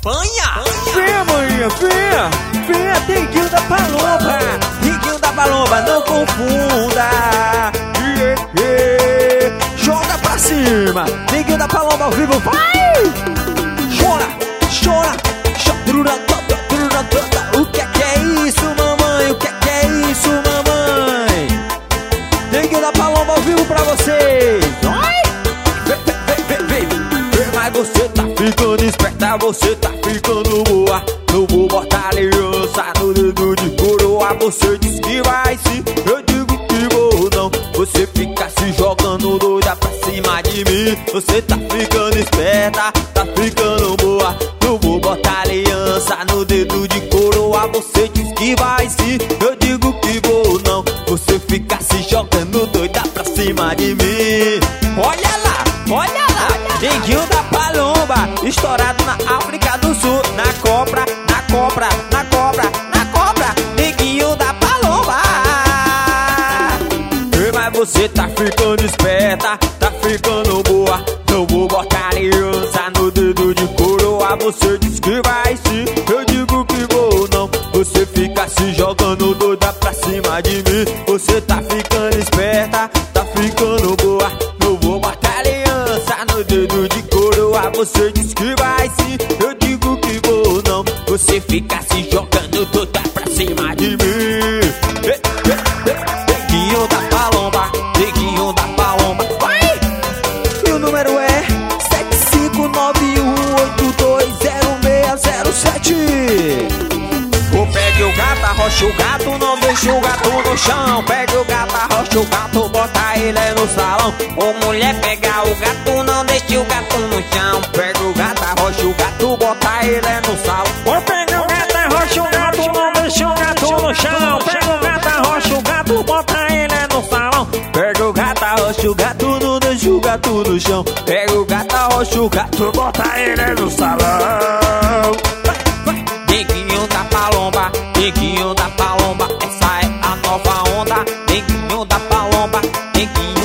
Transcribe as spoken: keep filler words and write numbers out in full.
Apanha! Venha, maninha, venha! Venha, Neguinho da Palomba! Neguinho da Palomba, não confunda! Yeah, yeah. Joga pra cima! Neguinho da Palomba ao vivo, vai! Chora, chora, chora! O que é que é isso, mamãe? O que é que é isso, mamãe? Neguinho da Palomba ao vivo pra vocês! Vai! Vem, vem, vem, vem! Mas você tá ficando esperta, você tá ficando boa. Não vou botar aliança no dedo de coroa. Você diz que vai sim, eu digo que vou não. Você fica se jogando doida pra cima de mim. Você tá ficando esperta, tá ficando boa. Não vou botar aliança no dedo de coroa. Você diz que vai sim, eu digo que vou não. Você fica se jogando doida pra cima de mim. Olha lá, olha lá, Neguinho da Palomba, estourado na África do Sul. Na cobra, na cobra, na cobra, na cobra, Neguinho da Palomba. Ei, mas você tá ficando esperta, tá ficando boa. Não vou botar aliança no dedo de coroa. Você diz que vai sim, eu digo que vou não. Você fica se jogando doida pra cima de mim. Você tá ficando esperta, tá ficando boa. Não vou botar aliança no dedo de coroa. Você diz que vai sim, eu digo que vou não. Você fica se jogando toda pra cima de mim. Neguinho da Palomba, Neguinho da Palomba, vai! E o número é sete cinco nove um oito dois zero seis zero sete. Ou pegue o gato, arrocha o gato, não deixa o gato no chão. Pegue o gato, arrocha o gato, bota ele no salão. Ô mulher, pega o gato, não deixa o gato no chão. Pega o gato, arrocha o gato, bota ele no salão. Ou pega o gato, arrocha o gato, não deixa o gato no chão. Pega o gato, arrocha o gato, bota ele no salão. Pega o gato, arrocha o gato, não deixa o gato no chão. Pega o gato, arrocha o gato, bota ele no salão. Neguinho da Palomba, Neguinho da Palomba, essa é a nova onda. Neguinho da Palomba, Neguinho